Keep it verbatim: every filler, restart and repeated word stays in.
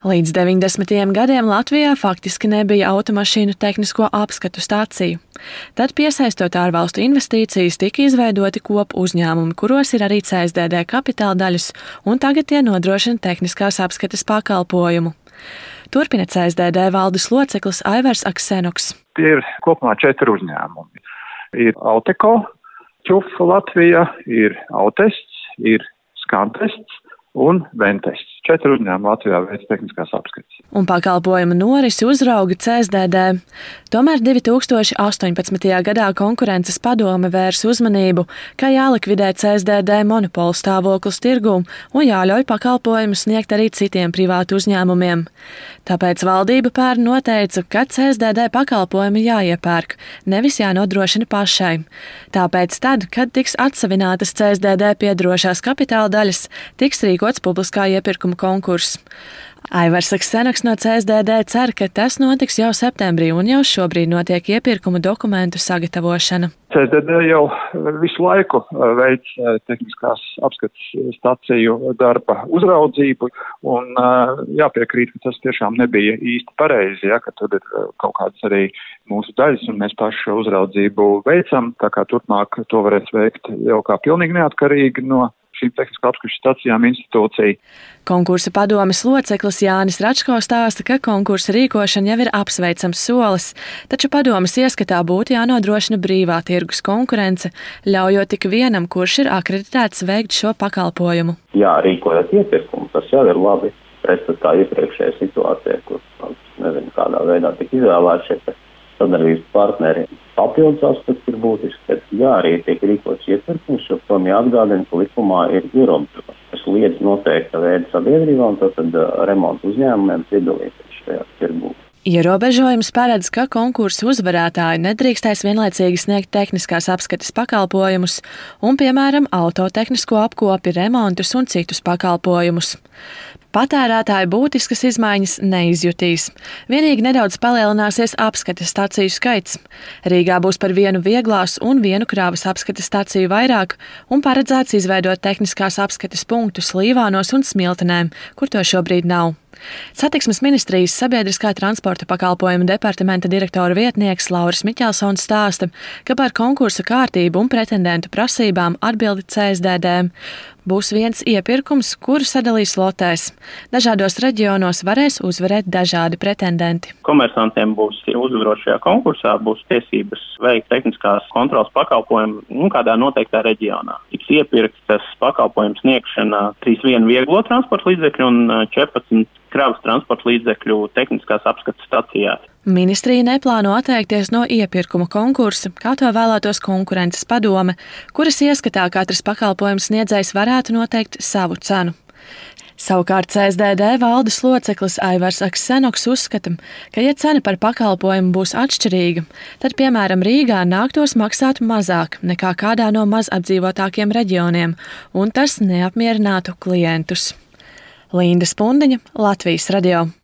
Līdz deviņdesmitajiem gadiem Latvijā faktiski nebija automašīnu tehnisko apskatu stāciju. Tad, piesaistot ārvalstu investīcijas, tika izveidoti kopu uzņēmumi, kuros ir arī C S D D kapitāla daļas, un tagad tie nodrošina tehniskās apskates pakalpojumu. Turpina C S D D valdes loceklis Aivars Aksenoks. Tie ir kopumā četri uzņēmumi. Ir Auteko, Čuf Latvija, ir Autests, ir Skantests un Ventests. Četri uzņēmumi Latvijā veic tehniskās apskates. Un pakalpojumu norisi uzrauga C S D D. Tomēr divi tūkstoši astoņpadsmitajā gadā konkurences padome vērs uzmanību, ka jālikvidē C S D D monopolu stāvoklis tirgū un jāļauj pakalpojumus sniegt arī citiem privātu uzņēmumiem. Tāpēc valdība pērn noteica, ka C S D D pakalpojumi jāiepērk, nevis jānodrošina pašai. Tāpēc tad, kad tiks atsavinātas C S D D piederošās kapitāla daļas, tiks rīkots publiskā iepirkuma konkurss. Aivars Aksenoks no C S D D cer, ka tas notiks jau septembrī un jau šobrīd notiek iepirkuma dokumentu sagatavošana. C S D D jau visu laiku veic tehniskās apskates staciju darba uzraudzību un jāpiekrīt, ka tas tiešām nebija īsti pareizi, ja, ka tur ir kaut kādas arī mūsu daļas un mēs pašu šo uzraudzību veicam, tā kā turpmāk to varēs veikt jau kā pilnīgi neatkarīgi no šīm tehniskā apskates stacijām institūcija. Konkursa padomes loceklis Jānis Račko stāsta, ka konkursa rīkošana jau ir apsveicams solis, taču padomes ieskatā būtu jānodrošina brīvā tirgus konkurence, ļaujot tik vienam, kurš ir akreditēts veikt šo pakalpojumu. Jā, rīkojot iepirkumu, tas jau ir labi pretstatā iepriekšējā situācijā, kur, nezinu, kādā veidā tik izvēlēti šie sadarbības partneri. Papildus aspekts ir būtisks, ka jā, arī tiek rīkots iepirkums, jo tom jāatgādina, ka likumā ir ierobežojums. Tas liedz noteikta veida sabiedrībām, tātad remontu uzņēmumiem piedalīties šajā tirgū. Ierobežojums paredz, ka konkursu uzvarētāji nedrīkstēs vienlaicīgi sniegt tehniskās apskates pakalpojumus un, piemēram, autotehnisko apkopi, remontus un citus pakalpojumus. Patērētāji būtiskas izmaiņas neizjutīs. Vienīgi nedaudz palielināsies apskates staciju skaits. Rīgā būs par vienu vieglās un vienu krāvas apskates staciju vairāk un paredzēts izveidot tehniskās apskates punktus Līvānos un Smiltenēm, kur to šobrīd nav. Satiksmes ministrijas sabiedriskā transporta pakalpojumu departamenta direktora vietnieks Lauris Miķelsons stāsta, ka par konkursa kārtību un pretendentu prasībām atbildi C S D D. Būs viens iepirkums, kuru sadalīs lotēs. Dažādos reģionos varēs uzvarēt dažādi pretendenti. Komersantiem būs uzvarot šajā konkursā, būs tiesības veikt tehniskās kontrolas pakalpojumu nu, kādā noteiktā reģionā. Tiks iepirktas pakalpojumu sniegšana trīs vienu vieglo transporta līdzekļu un četrpadsmit kravas transporta līdzekļu tehniskās apskates stacijās. Ministrija neplāno atteikties no iepirkuma konkursa, kā to vēlētos konkurences padome, kuras ieskatā katrs pakalpojums sniedzējs varētu noteikt savu cenu. Savukārt C S D D valdes loceklis Aivars Aksenoks uzskata, ka, ja cena par pakalpojumu būs atšķirīga, tad, piemēram, Rīgā nāktos maksāt mazāk nekā kādā no mazapdzīvotākiem reģioniem, un tas neapmierinātu klientus. Linda Spundiņa, Latvijas radio.